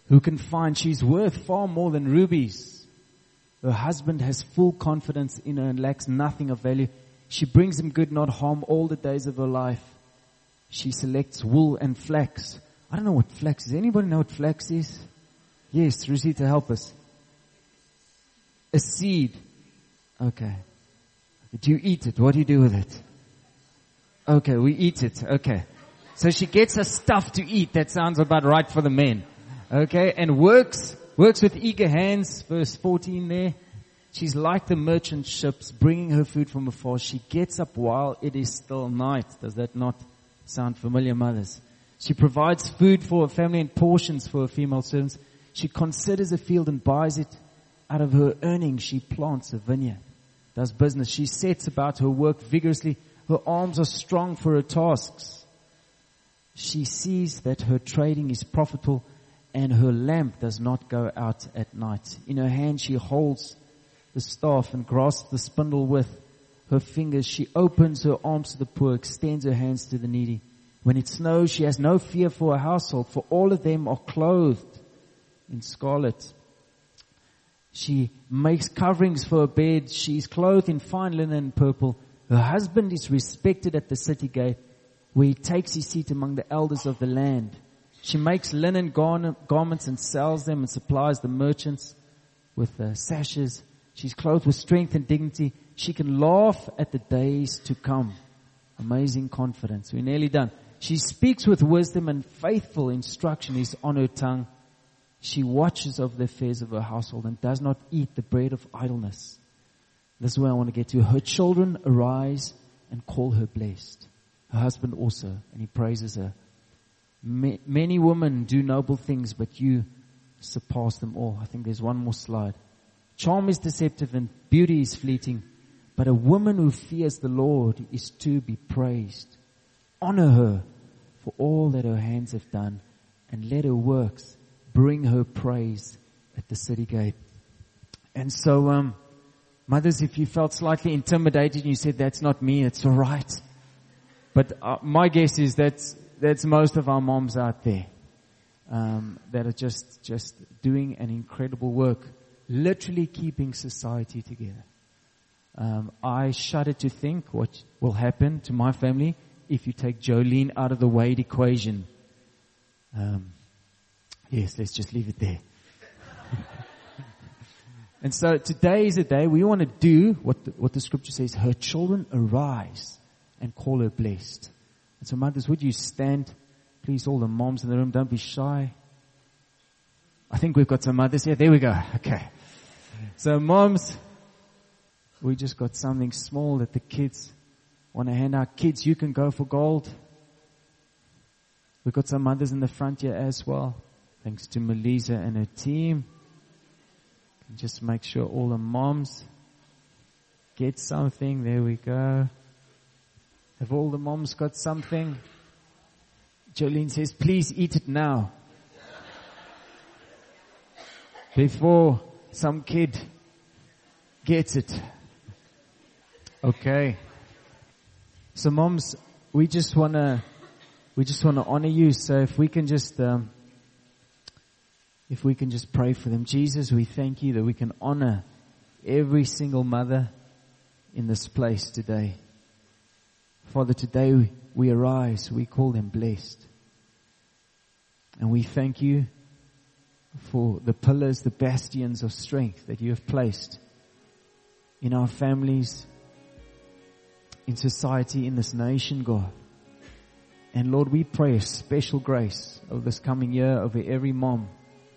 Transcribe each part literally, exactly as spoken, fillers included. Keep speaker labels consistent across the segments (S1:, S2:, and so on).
S1: Who can find she's worth far more than rubies. Her husband has full confidence in her and lacks nothing of value. She brings him good, not harm, all the days of her life. She selects wool and flax. I don't know what flax is. Anybody know what flax is? Yes, Rosita, help us. A seed. Okay. Do you eat it? What do you do with it? Okay, we eat it. Okay. So she gets her stuff to eat. That sounds about right for the men. Okay, and works, works with eager hands. Verse fourteen there. She's like the merchant ships, bringing her food from afar. She gets up while it is still night. Does that not sound familiar, mothers? She provides food for her family and portions for her female servants. She considers a field and buys it. Out of her earnings, she plants a vineyard, does business. She sets about her work vigorously. Her arms are strong for her tasks. She sees that her trading is profitable, and her lamp does not go out at night. In her hand she holds the staff and grasps the spindle with her fingers. She opens her arms to the poor, extends her hands to the needy. When it snows, she has no fear for her household, for all of them are clothed in scarlet. She makes coverings for her bed. She is clothed in fine linen and purple. Her husband is respected at the city gate, where he takes his seat among the elders of the land. She makes linen garments and sells them and supplies the merchants with uh, sashes. She's clothed with strength and dignity. She can laugh at the days to come. Amazing confidence. We're nearly done. She speaks with wisdom, and faithful instruction is on her tongue. She watches over the affairs of her household and does not eat the bread of idleness. This is where I want to get to. Her children arise and call her blessed. Her husband also, and he praises her. Many women do noble things, but you surpass them all. I think there's one more slide. Charm is deceptive and beauty is fleeting, but a woman who fears the Lord is to be praised. Honor her for all that her hands have done, and let her works bring her praise at the city gate. And so, um, mothers, if you felt slightly intimidated and you said, that's not me, it's all right. But uh, my guess is that's that's most of our moms out there um, that are just just doing an incredible work, literally keeping society together. Um, I shudder to think what will happen to my family if you take Jolene out of the Wade equation. Um, yes, let's just leave it there. And so today is a day we want to do what the, what the scripture says. Her children arise and call her blessed. And so mothers, would you stand? Please, all the moms in the room, don't be shy. I think we've got some mothers here. There we go. Okay. So moms, we just got something small that the kids want to hand out. Kids, you can go for gold. We've got some mothers in the front here as well. Thanks to Melissa and her team. Just make sure all the moms get something. There we go. Have all the moms got something? Jolene says, please eat it now. Before some kid gets it. Okay. So moms, we just wanna, we just wanna honor you. So if we can just, um, if we can just pray for them. Jesus, we thank you that we can honor every single mother in this place today. Father, today we, we arise, we call them blessed. And we thank you for the pillars, the bastions of strength that you have placed in our families, in society, in this nation, God. And Lord, we pray a special grace over this coming year, over every mom,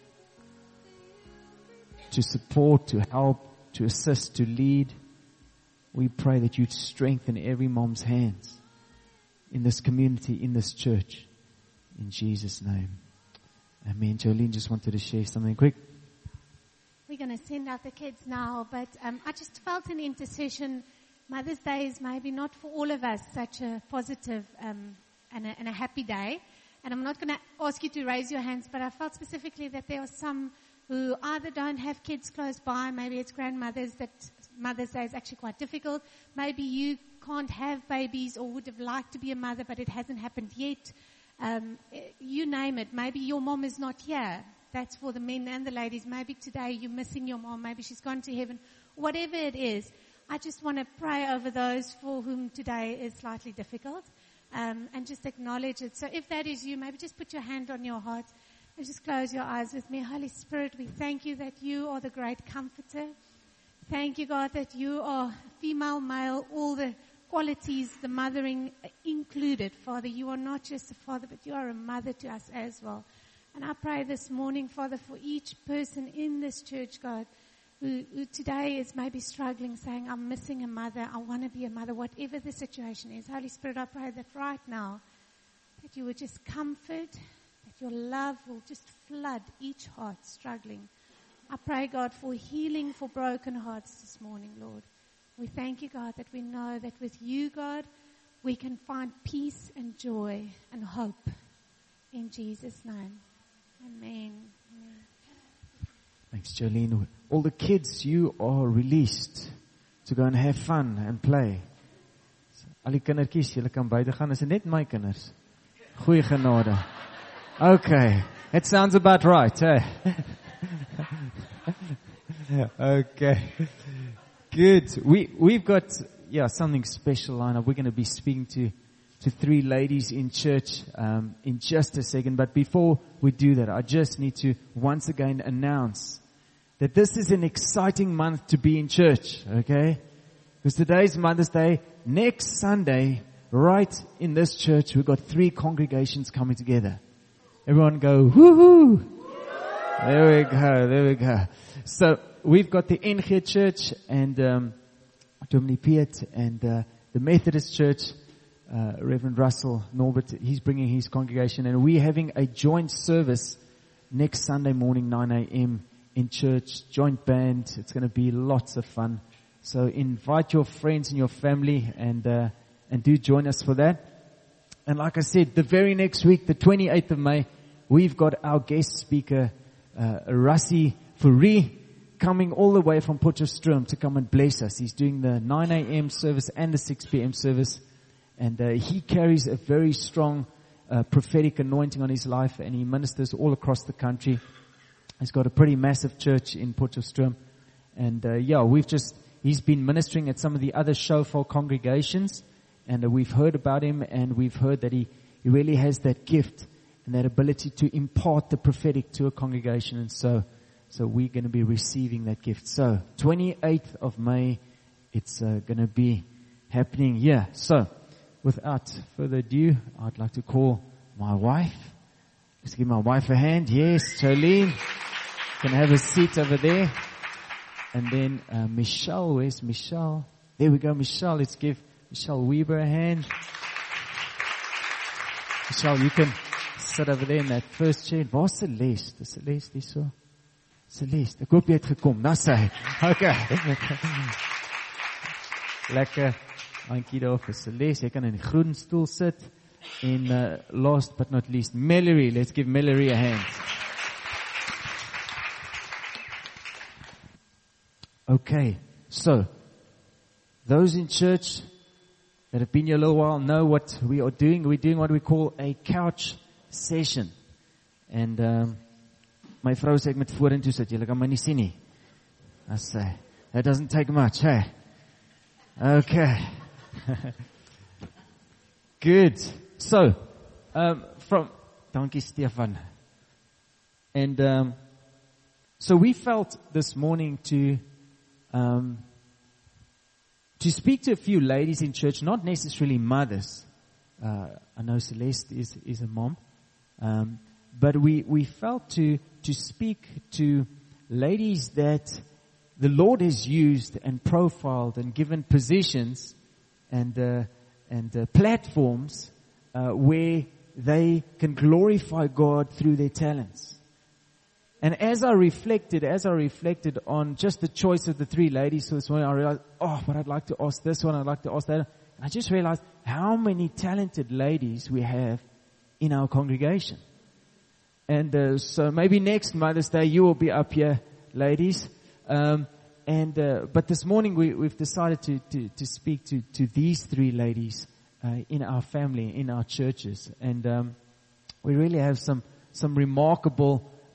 S1: to support, to help, to assist, to lead. We pray that you'd strengthen every mom's hands in this community, in this church. In Jesus' name. Amen. Jolene just wanted to share something quick.
S2: We're going to send out the kids now, but um, I just felt an intercession. Mother's Day is maybe not for all of us such a positive um, and, a, and a happy day. And I'm not going to ask you to raise your hands, but I felt specifically that there are some who either don't have kids close by, maybe it's grandmothers that Mother's Day is actually quite difficult. Maybe you can't have babies or would have liked to be a mother, but it hasn't happened yet. Um, you name it. Maybe your mom is not here. that's for the men and the ladies. Maybe today you're missing your mom. Maybe she's gone to heaven. Whatever it is, I just want to pray over those for whom today is slightly difficult, um, and just acknowledge it. So if that is you, maybe just put your hand on your heart and just close your eyes with me. Holy Spirit, we thank you that you are the great comforter. Thank you, God, that you are female, male, all the qualities, the mothering included. Father, you are not just a father, but you are a mother to us as well. And I pray this morning, Father, for each person in this church, God, who, who today is maybe struggling, saying, I'm missing a mother, I want to be a mother, whatever the situation is. Holy Spirit, I pray that right now, that you would just comfort, that your love will just flood each heart struggling. I pray, God, for healing for broken hearts this morning, Lord. We thank you, God, that we know that with you, God, we can find peace and joy and hope. In Jesus' name. Amen. Amen.
S1: Thanks, Jolene. All the kids, you are released to go and have fun and play. Al die kindertjies, julle kan buite gaan. Is dit net my kinders? Goeie genade. Okay. It sounds about right, eh? Okay. Good. We, we've got, yeah, something special lined up. We're going to be speaking to, to three ladies in church, um, in just a second. But before we do that, I just need to once again announce that this is an exciting month to be in church, okay? Because today's Mother's Day. Next Sunday, right in this church, we've got three congregations coming together. Everyone go, woohoo! There we go, there we go. So, we've got the N G Church and um, Dominee Piet and uh, the Methodist Church, uh, Reverend Russell Norbert, he's bringing his congregation, and we're having a joint service next Sunday morning, nine a.m. in church, joint band. It's going to be lots of fun. So invite your friends and your family and uh, and do join us for that. And like I said, the very next week, the twenty-eighth of May, we've got our guest speaker, uh, Rassi Fourie, coming all the way from Potchefstroom to come and bless us. He's doing the nine a.m. service and the six p.m. service. And uh, he carries a very strong uh, prophetic anointing on his life, and he ministers all across the country. He's got a pretty massive church in Potchefstroom. And uh, yeah, we've just, he's been ministering at some of the other shofar congregations. And uh, we've heard about him, and we've heard that he, he really has that gift and that ability to impart the prophetic to a congregation. And so, so we're going to be receiving that gift. So, twenty-eighth of May, it's uh, going to be happening here. So, without further ado, I'd like to call my wife. Let's give my wife a hand. Yes, Jolene. Can have a seat over there. And then uh, Michelle. Where's Michelle? There we go, Michelle. Let's give Michelle Weber a hand. Michelle, you can sit over there in that first chair. Waar's Celeste? Is Celeste hier so? Celeste, ek hoop jy het gekom. Daar sê hy. Okay. Lekker. Dankie daar vir Celeste. Jy kan in die groen stoel sit. And uh, last but not least, Mallory. Let's give Mallory a hand. Okay, so those in church that have been here a little while know what we are doing. We're doing what we call a couch session. And um, my vrou sê ek moet vorentoe sit. Julle kan my nie sien nie. I say, that doesn't take much, hey? Okay. Good. So, um, from, dankie Stefan. And, um, so we felt this morning to, um, to speak to a few ladies in church, not necessarily mothers. Uh, I know Celeste is, is a mom. Um, but we, we felt to, to speak to ladies that the Lord has used and profiled and given positions and, uh, and, uh, platforms, uh, where they can glorify God through their talents. And as I reflected, as I reflected on just the choice of the three ladies for this morning, I realized, oh, but I'd like to ask this one, I'd like to ask that. And I just realized how many talented ladies we have in our congregation. And uh, so maybe next Mother's Day you will be up here, ladies. Um, and uh, but this morning we, we've decided to, to, to speak to, to these three ladies uh, in our family, in our churches. And um, we really have some some remarkable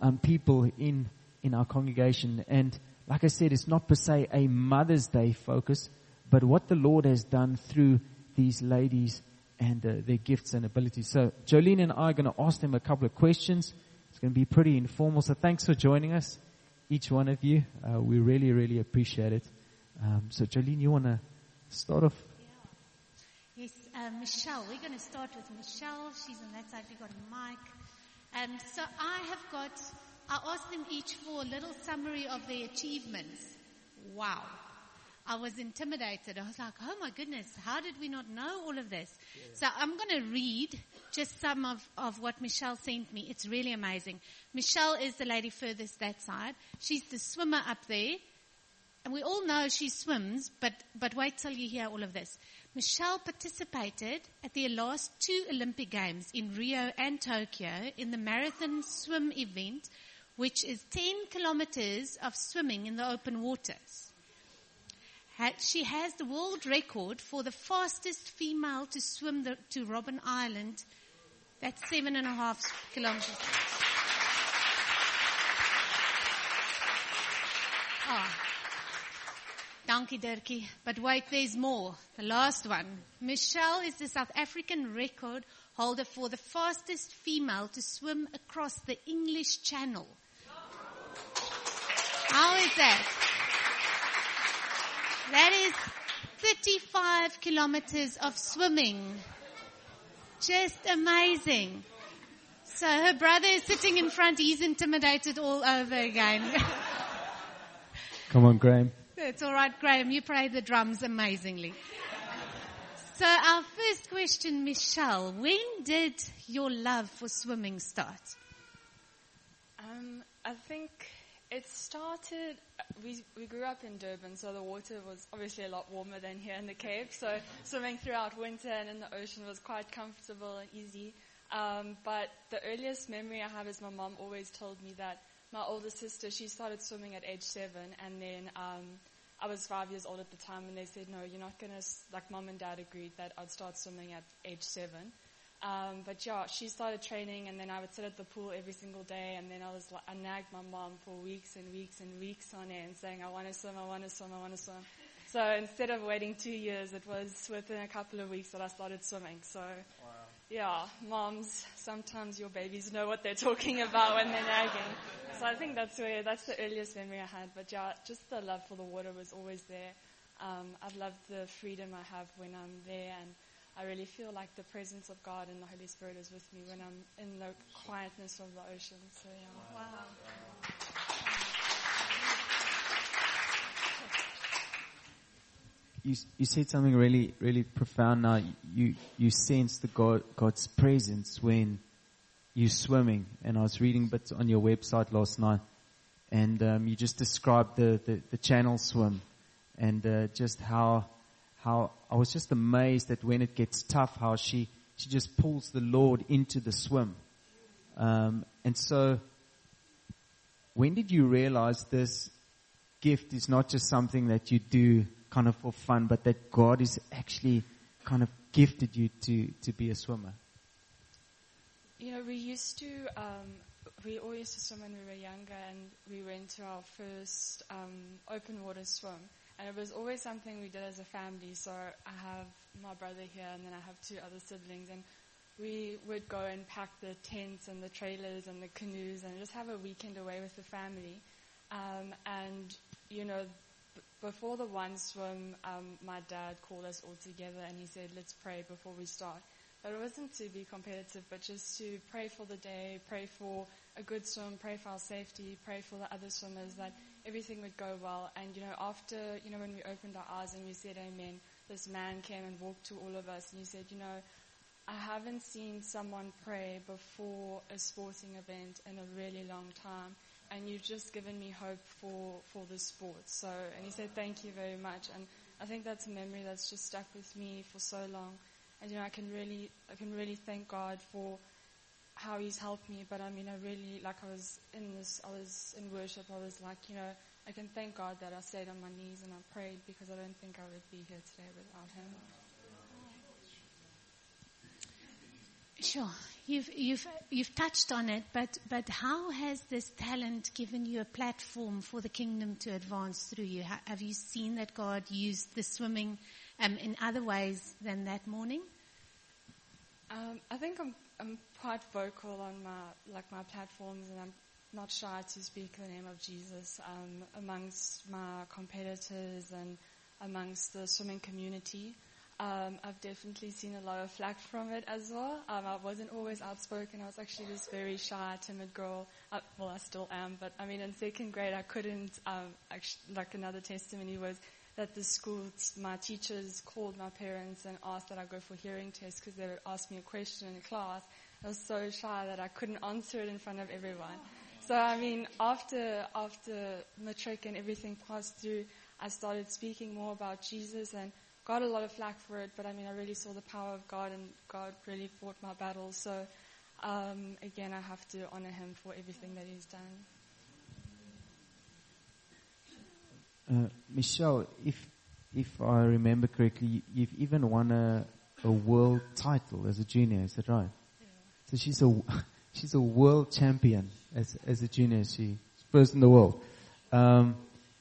S1: um, people in, in our congregation. And like I said, it's not per se a Mother's Day focus, but what the Lord has done through these ladies and uh, their gifts and abilities. So Jolene and I are going to ask them a couple of questions. It's going to be pretty informal. So thanks for joining us, each one of you. Uh, we really, really appreciate it. Um, so Jolene, you want to start off?
S2: Yes, uh, Michelle. We're going to start with Michelle. She's on that side. We've got a mic. Um, so I have got, I asked them each for a little summary of their achievements. Wow. I was intimidated. I was like, oh my goodness, how did we not know all of this? Yeah. So I'm going to read just some of, of what Michelle sent me. It's really amazing. Michelle is the lady furthest that side. She's the swimmer up there. And we all know she swims, but, but wait till you hear all of this. Michelle participated at the last two Olympic Games in Rio and Tokyo in the marathon swim event, which is ten kilometers of swimming in the open waters. She has the world record for the fastest female to swim the, to Robben Island. That's seven and a half kilometers. Oh. Dankie, Dirkie. But wait, there's more. The last one. Michelle is the South African record holder for the fastest female to swim across the English Channel. How is that? That is thirty-five kilometers of swimming. Just amazing. So her brother is sitting in front. He's intimidated all over again.
S1: Come on, Graham.
S2: It's all right, Graham. You play the drums amazingly. So our first question, Michelle. When did your love for swimming start?
S3: Um, I think it started, we we grew up in Durban, so the water was obviously a lot warmer than here in the Cape. So swimming throughout winter and in the ocean was quite comfortable and easy. Um, but the earliest memory I have is my mom always told me that my older sister, she started swimming at age seven, and then um, I was five years old at the time, and they said, no, you're not going to, like mom and dad agreed that I'd start swimming at age seven. Um, but yeah, she started training, and then I would sit at the pool every single day, and then I was like, I nagged my mom for weeks and weeks and weeks on end, saying, I want to swim, I want to swim, I want to swim. So instead of waiting two years, it was within a couple of weeks that I started swimming. So wow. Yeah, moms, sometimes your babies know what they're talking about when they're nagging. So I think that's where, that's the earliest memory I had. But yeah, just the love for the water was always there. Um, I've loved the freedom I have when I'm there, and I really feel like the presence of God and the Holy Spirit is with me when I'm in the quietness of the ocean. So yeah. Wow.
S1: You, you said something really, really profound now. You, you sense the God, God's presence when you're swimming. And I was reading bits on your website last night, and um, you just described the, the, the channel swim, and uh, just how, how I was just amazed that when it gets tough, how she, she just pulls the Lord into the swim. Um, and so, when did you realize this gift is not just something that you do kind of for fun, but that God is actually kind of gifted you to, to be a swimmer?
S3: You know, we used to, um, we all used to swim when we were younger, and we went to our first um, open water swim. And it was always something we did as a family. So I have my brother here, and then I have two other siblings, and we would go and pack the tents and the trailers and the canoes and just have a weekend away with the family. Um, and, you know, before the one swim, um, my dad called us all together and he said, let's pray before we start. But it wasn't to be competitive, but just to pray for the day, pray for a good swim, pray for our safety, pray for the other swimmers, that everything would go well. And, you know, after, you know, when we opened our eyes and we said amen, this man came and walked to all of us and he said, you know, I haven't seen someone pray before a sporting event in a really long time. And you've just given me hope for, for the sport. So, and he said, thank you very much. And I think that's a memory that's just stuck with me for so long. And, you know, I can really, I can really thank God for how he's helped me. But I mean, I really, like I was in this, I was in worship. I was like, you know, I can thank God that I stayed on my knees and I prayed, because I don't think I would be here today without him.
S2: Sure. You've, you've, you've touched on it, but, but how has this talent given you a platform for the kingdom to advance through you? Ha- have you seen that God used the swimming um, in other ways than that morning?
S3: Um, I think I'm I'm quite vocal on my like my platforms, and I'm not shy to speak in the name of Jesus um, amongst my competitors and amongst the swimming community. Um, I've definitely seen a lot of flack from it as well. Um, I wasn't always outspoken. I was actually this very shy, timid girl. Uh, well, I still am, but I mean, in second grade, I couldn't. Um, actually, like another testimony was that the school, my teachers called my parents and asked that I go for hearing tests because they would ask me a question in class. I was so shy that I couldn't answer it in front of everyone. So I mean, after after matric and everything passed through, I started speaking more about Jesus and got a lot of flack for it, but I mean, I really saw the power of God, and God really fought my battles. So, um, again, I have to honor Him for everything that He's done.
S1: Uh, Michelle, if if I remember correctly, you've even won a a world title as a junior. Is that right?
S3: Yeah.
S1: So she's a she's a world champion as as a junior. She's first in the world. Um,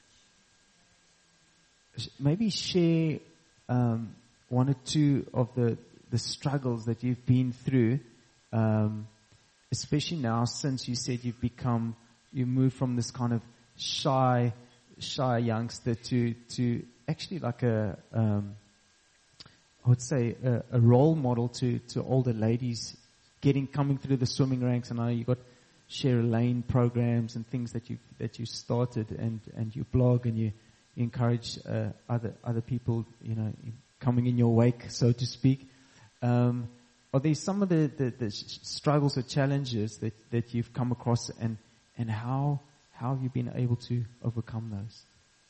S1: maybe share um, one or two of the the struggles that you've been through, um, especially now since you said you've become you moved from this kind of shy. shy youngster to to actually like a um, I would say a, a role model to to older ladies getting coming through the swimming ranks. And I know you got share a lane programs and things that you that you started, and and you blog and you, you encourage uh, other other people, you know, in, coming in your wake, so to speak. Um, are there some of the, the, the struggles or challenges that that you've come across, and and how How have you been able to overcome those?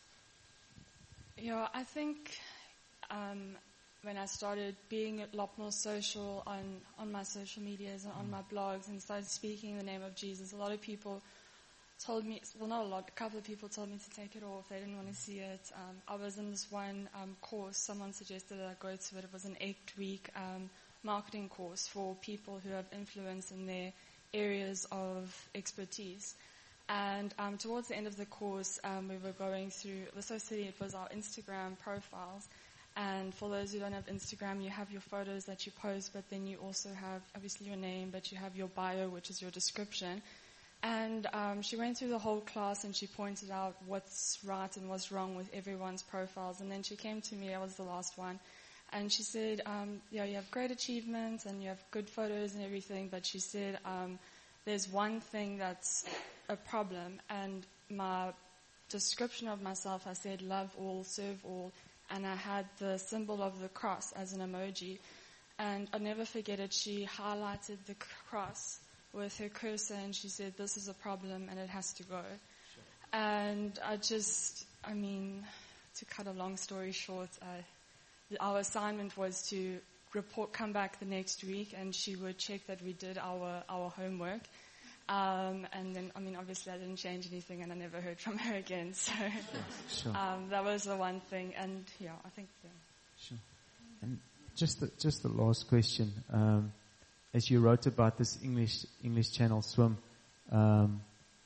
S3: Yeah, I think um, when I started being a lot more social on, on my social medias and on my blogs and started speaking in the name of Jesus, a lot of people told me, well not a lot, a couple of people told me to take it off. They didn't want to see it. Um, I was in this one um, course, someone suggested that I go to it. It was an eight-week um, marketing course for people who have influence in their areas of expertise. And um, towards the end of the course, um, we were going through, the Society, it was our Instagram profiles. And for those who don't have Instagram, you have your photos that you post, but then you also have, obviously, your name, but you have your bio, which is your description. And um, she went through the whole class, and she pointed out what's right and what's wrong with everyone's profiles. And then she came to me, I was the last one, and she said, um, yeah, you have great achievements, and you have good photos and everything, but she said, um, there's one thing that's a problem, and my description of myself, I said love all, serve all, and I had the symbol of the cross as an emoji, and I'll never forget it. She highlighted the cross with her cursor, and she said, this is a problem and it has to go. Sure. And I just, I mean, to cut a long story short, I, our assignment was to report, come back the next week, and she would check that we did our, our homework. Um, and then, I mean, obviously I didn't change anything, and I never heard from her again. So
S1: Sure.
S3: um, that was the one thing. And yeah, I think, yeah.
S1: Sure. And just the, just the last question. Um, as you wrote about this English English Channel swim, um,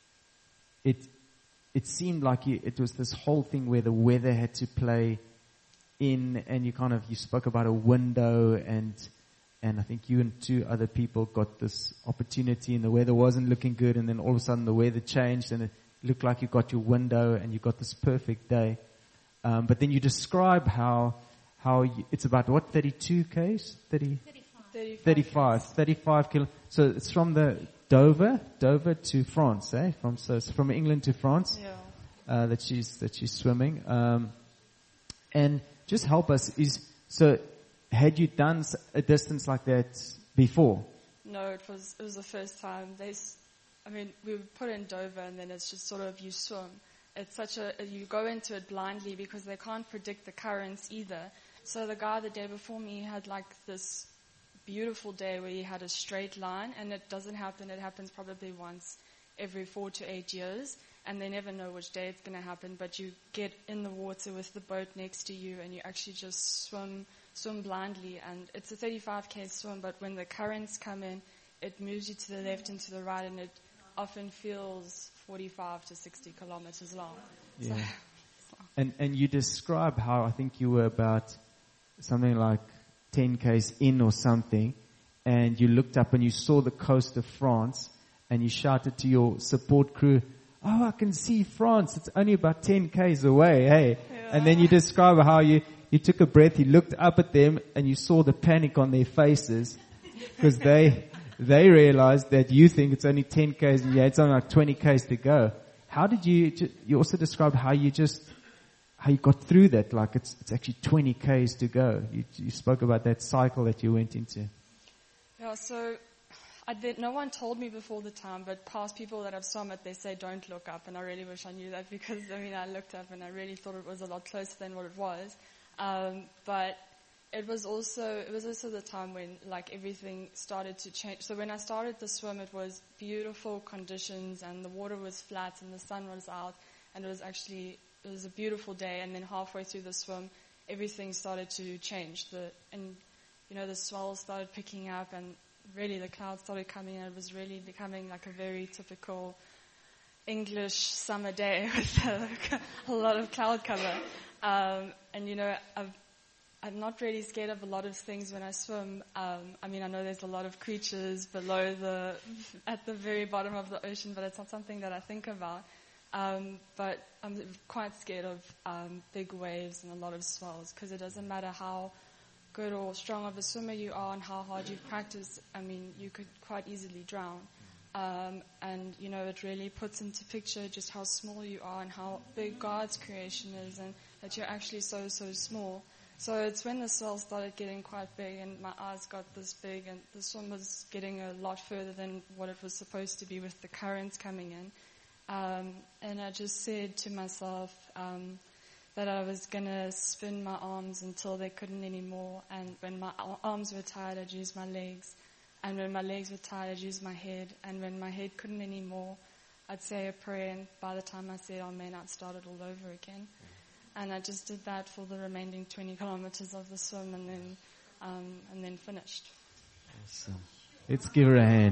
S1: it it seemed like you, it was this whole thing where the weather had to play in, and you kind of you spoke about a window, and and I think you and two other people got this opportunity, and the weather wasn't looking good, and then all of a sudden the weather changed, and it looked like you got your window, and you got this perfect day. Um, but then you describe how how you, it's about what thirty-two k's, thirty,
S3: thirty-five,
S1: thirty-five, thirty-five kilo. So it's from the Dover, Dover to France, eh? From so it's from England to France.
S3: Yeah.
S1: Uh, that she's that she's swimming. Um, and just help us is so. Had you done a distance like that before?
S3: No, it was it was the first time. They, I mean, we would put in Dover, and then it's just sort of you swim. It's such a you go into it blindly because they can't predict the currents either. So the guy the day before me had like this beautiful day where he had a straight line, and it doesn't happen. It happens probably once every four to eight years, and they never know which day it's going to happen. But you get in the water with the boat next to you, and you actually just swim swim blindly, and it's a thirty-five K swim, but when the currents come in, it moves you to the left and to the right, and it often feels forty-five to sixty kilometers long.
S1: Yeah.
S3: So,
S1: And and you describe how I think you were about something like ten Ks in or something, and you looked up and you saw the coast of France, and you shouted to your support crew, "Oh, I can see France. It's only about ten Ks away, hey."
S3: Yeah.
S1: And then you describe how you, you took a breath, you looked up at them, and you saw the panic on their faces, because they, they realized that you think it's only ten Ks and you had something like twenty Ks to go. How did you, you also described how you just, how you got through that, like it's, it's actually twenty Ks to go. You, you spoke about that cycle that you went into.
S3: yeah, so I did, no one told me before the time, but past people that have swum it, they say don't look up, and I really wish I knew that, because I mean I looked up and I really thought it was a lot closer than what it was. Um, but it was also it was also the time when like everything started to change. So when I started the swim, it was beautiful conditions and the water was flat and the sun was out, and it was actually it was a beautiful day. And then halfway through the swim, everything started to change. The and you know the swells started picking up, and really the clouds started coming in. It was really becoming like a very typical English summer day with a, a lot of cloud cover. Um, and you know, I've, I'm not really scared of a lot of things when I swim. Um, I mean, I know there's a lot of creatures below the, at the very bottom of the ocean, but it's not something that I think about. Um, but I'm quite scared of um, big waves and a lot of swells, because it doesn't matter how good or strong of a swimmer you are and how hard you've practiced. I mean, you could quite easily drown. Um, and, you know, it really puts into picture just how small you are and how big God's creation is, and that you're actually so, so small. So it's when the swell started getting quite big and my eyes got this big, and the swim was getting a lot further than what it was supposed to be with the currents coming in. Um, and I just said to myself um, that I was going to spin my arms until they couldn't anymore. And when my arms were tired, I'd use my legs. And when my legs were tired, I'd use my head. And when my head couldn't anymore, I'd say a prayer. And by the time I said amen, I'd start it all over again. And I just did that for the remaining twenty kilometers of the swim, and then um, and then finished.
S1: Awesome. Let's give her a hand.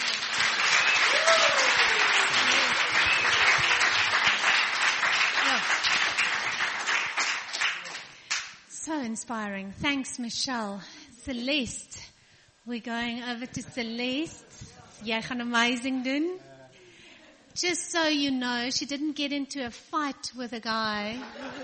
S2: So inspiring. Thanks, Michelle. Celeste. We're going over to Celeste. Jy gaan amazing doen. Just so you know, she didn't get into a fight with a guy.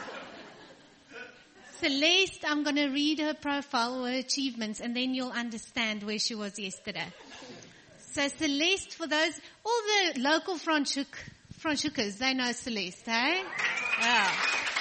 S2: Celeste, I'm going to read her profile or her achievements, and then you'll understand where she was yesterday. So Celeste, for those, all the local Franschhoek, Franschhoekers, they know Celeste, hey? Yeah.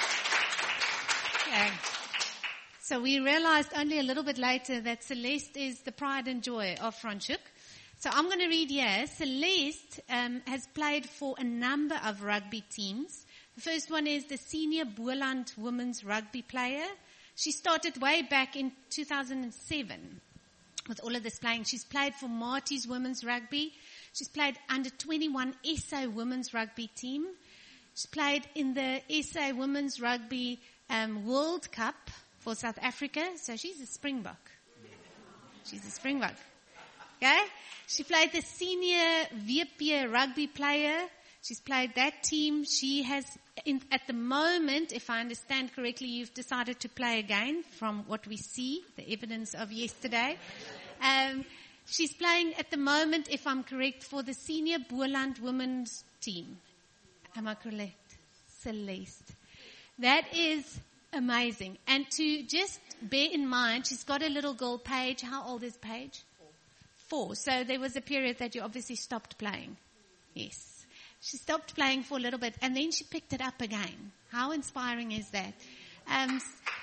S2: Okay. So we realized only a little bit later that Celeste is the pride and joy of Franschhoek. So I'm going to read here. Celeste um, has played for a number of rugby teams. The first one is the senior Boland women's rugby player. She started way back in two thousand seven with all of this playing. She's played for Marty's women's rugby. She's played under twenty-one S A women's rugby team. She's played in the S A women's rugby um, World Cup for South Africa. So she's a Springbok. She's a Springbok. Okay? She played the senior V P rugby player. She's played that team. She has, in, at the moment, if I understand correctly, you've decided to play again from what we see, the evidence of yesterday. Um, she's playing at the moment, if I'm correct, for the senior Boland women's team. Am I correct? Celeste. That is amazing. And to just bear in mind, she's got a little girl, Paige. How old is Paige? Four. So there was a period that you obviously stopped playing. Yes. She stopped playing for a little bit, and then she picked it up again. How inspiring is that? Um,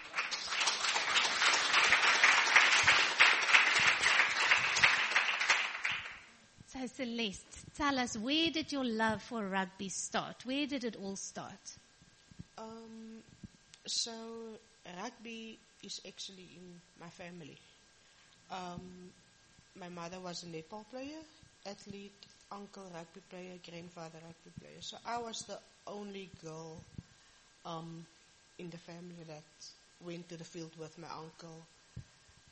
S2: so Celeste, tell us, where did your love for rugby start? Where did it all start?
S4: Um, so rugby is actually in my family. Um, my mother was a netball player, athlete, uncle rugby player, grandfather rugby player. So I was the only girl um, in the family that went to the field with my uncle.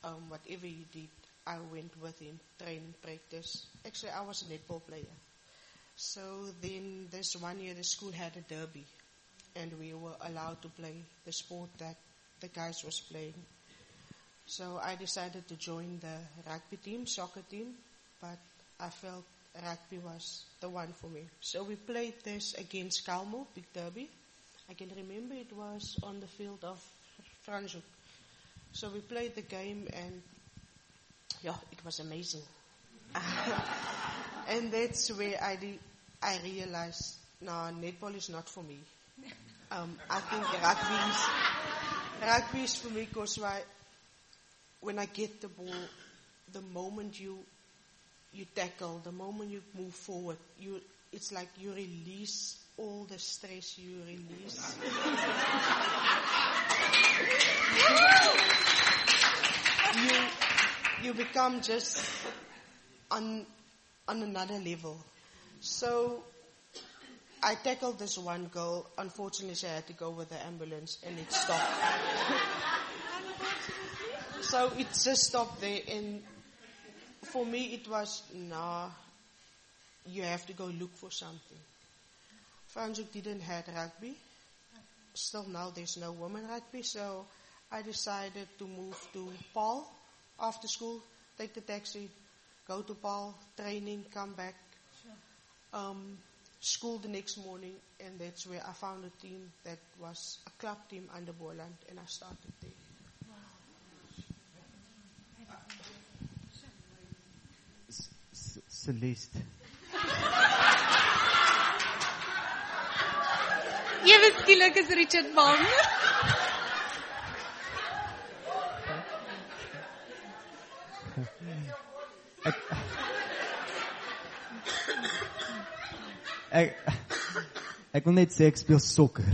S4: um, whatever he did, I went with him, training, practice. Actually, I was a netball player. So then this one year the school had a derby, and we were allowed to play the sport that the guys was playing. So I decided to join the rugby team, soccer team, but I felt rugby was the one for me. So we played this against Kalmo, big derby. I can remember it was on the field of Franschhoek. So we played the game, and yeah, it was amazing. And that's where I de- I realized, no, netball is not for me. Um, I think rugby is, rugby is for me because when I get the ball, the moment you you tackle, the moment you move forward, you it's like you release all the stress, you release. you you become just on on another level. So I tackled this one girl. Unfortunately, she had to go with the ambulance, and it stopped. So it just stopped there, and for me it was, nah, you have to go look for something. Franschhoek didn't have rugby. Still now there's no women rugby, so I decided to move to Paul after school, take the taxi, go to Paul, training, come back, um, school the next morning, and that's where I found a team that was a club team under Boland, and I started there.
S1: Celeste.
S2: Ewe skielik is Richard bang.
S1: Ek, ek, ek wil net sê ek speel sokker.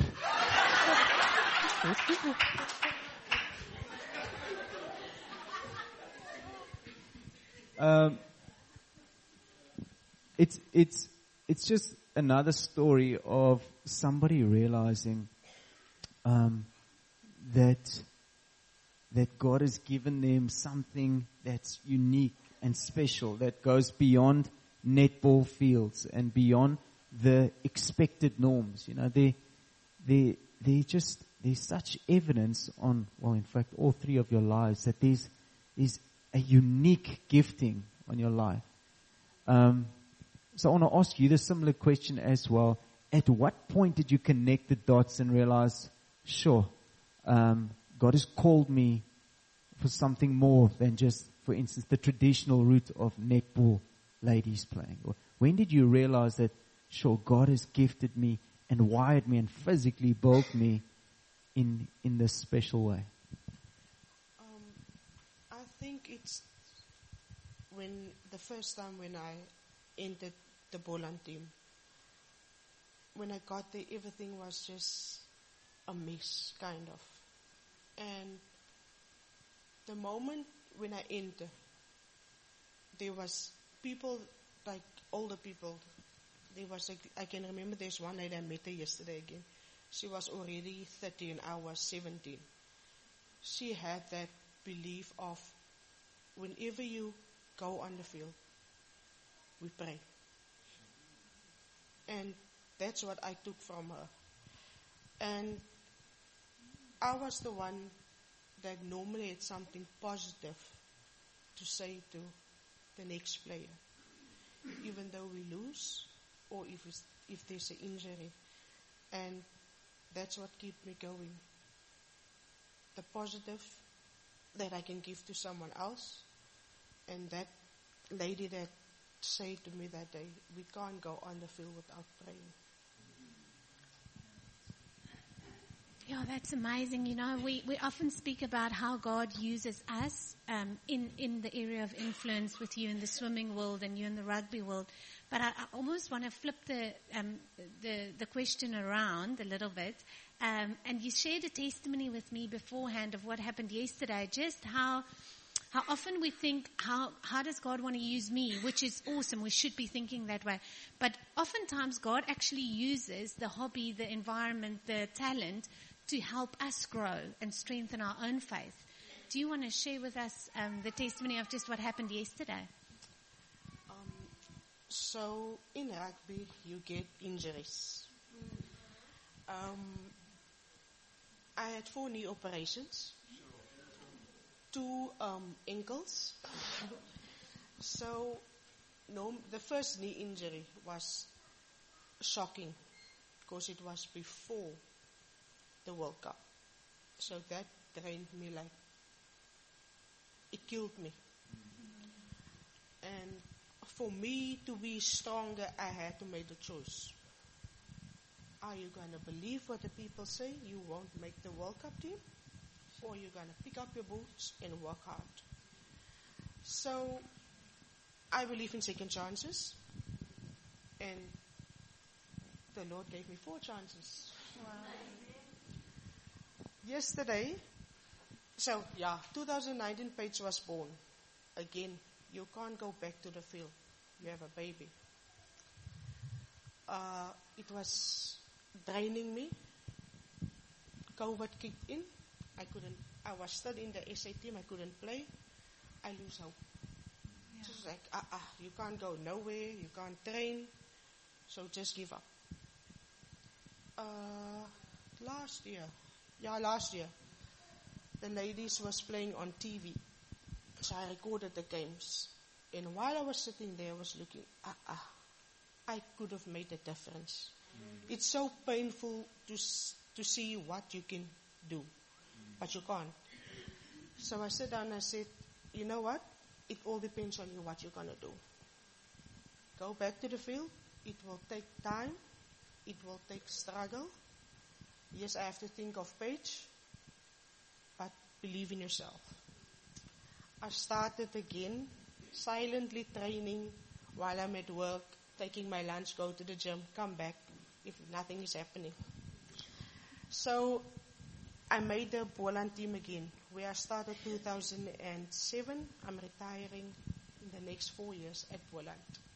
S1: um, it's it's it's just another story of somebody realizing um, that that God has given them something that's unique and special, that goes beyond netball fields and beyond the expected norms. You know, they, they, they just, there's such evidence on, well, in fact, all three of your lives that there's, is a unique gifting on your life. Um, so I want to ask you the similar question as well. At what point did you connect the dots and realize, sure, um, God has called me for something more than just, for instance, the traditional route of netball ladies playing? When did you realize that, sure, God has gifted me and wired me and physically built me in in this special way?
S4: Um, I think it's when the first time when I entered the Boland team. When I got there, everything was just a mess, kind of. And the moment when I entered, there was people, like older people. There was, like, I can remember there's one lady I met her yesterday again. She was already thirty and I was seventeen. She had that belief of, whenever you go on the field, we pray. And that's what I took from her. And I was the one that normally had something positive to say to the next player. Even though we lose, or if it's, if there's an injury. And that's what kept me going. The positive that I can give to someone else. And that lady that said to me that day, we can't go on the field without praying.
S2: Yeah, that's amazing. You know, we, we often speak about how God uses us um, in, in the area of influence with you in the swimming world and you in the rugby world. But I, I almost want to flip the, um, the the question around a little bit. Um, and you shared a testimony with me beforehand of what happened yesterday, just how how often we think, how how does God want to use me, which is awesome. We should be thinking that way. But oftentimes God actually uses the hobby, the environment, the talent to help us grow and strengthen our own faith. do you want to share with us um, the testimony of just what happened yesterday?
S4: Um, so in rugby, you get injuries. Um, I had four knee operations, two um, ankles. So, no, the first knee injury was shocking because it was before the World Cup. So that drained me like, it killed me. Mm-hmm. And for me to be stronger, I had to make the choice. Are you going to believe what the people say? You won't make the World Cup team? Or you're going to pick up your boots and work hard? So, I believe in second chances. And the Lord gave me four chances. Wow. Yesterday, so yeah, twenty nineteen Paige was born. Again, you can't go back to the field. You have a baby. Uh, it was draining me. COVID kicked in. I couldn't, I was still in the S A team. I couldn't play. I lose hope. Yeah. Just like, ah, uh, uh, you can't go nowhere. You can't train. So just give up. Uh, last year, yeah, last year, the ladies was playing on T V. So I recorded the games. And while I was sitting there, I was looking, ah, ah, I could have made a difference. Mm. It's so painful to to see what you can do, mm. but you can't. So I sat down and I said, you know what? It all depends on you what you're going to do. Go back to the field. It will take time. It will take struggle. Yes, I have to think of Paige, but believe in yourself. I started again, silently training while I'm at work, taking my lunch, go to the gym, come back if nothing is happening. So I made the Boland team again, where I started two thousand seven. I'm retiring in the next four years at Boland.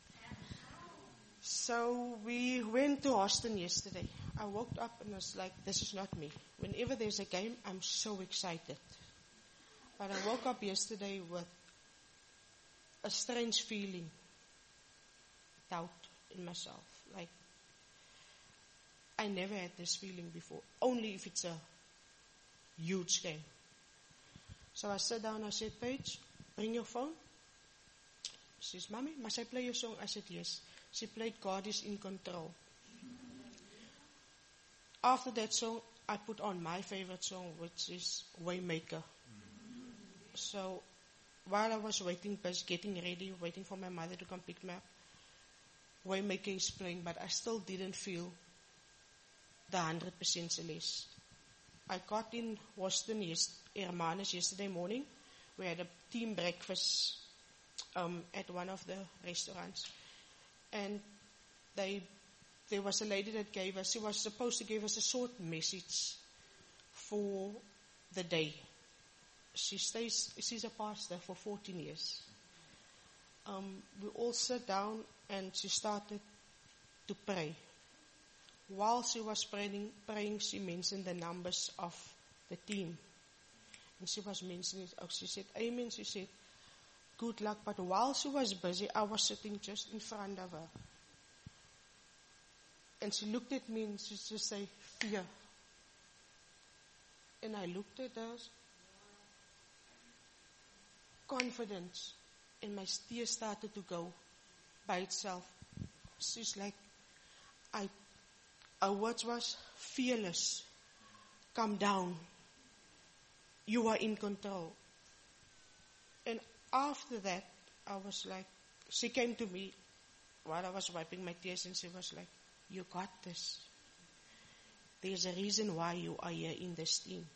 S4: So we went to Austin yesterday. I woke up and was like, this is not me. Whenever there's a game, I'm so excited. But I woke up yesterday with a strange feeling, doubt in myself. Like, I never had this feeling before, only if it's a huge game. So I sat down, I said, Paige, bring your phone. She says, Mommy, must I play your song? I said, yes. She played God is in Control. After that song, I put on my favorite song, which is Waymaker. So while I was waiting, getting ready, waiting for my mother to come pick me up, Waymaker is playing, but I still didn't feel the one hundred percent Celeste. I got in Boston, yes, Hermanus yesterday morning. We had a team breakfast um, at one of the restaurants. And they, there was a lady that gave us, she was supposed to give us a short message for the day. She stays, she's a pastor for fourteen years. Um, we all sat down and she started to pray. While she was praying, praying, she mentioned the numbers of the team. And she was mentioning, oh, she said, Amen. She said, good luck. But while she was busy, I was sitting just in front of her. And she looked at me and she just said, fear. And I looked at her, confidence. And my tears started to go by itself. She's like, I, her words was, fearless. Come down. You are in control. And after that, I was like, she came to me while I was wiping my tears and she was like, you got this. There's a reason why you are here in this team.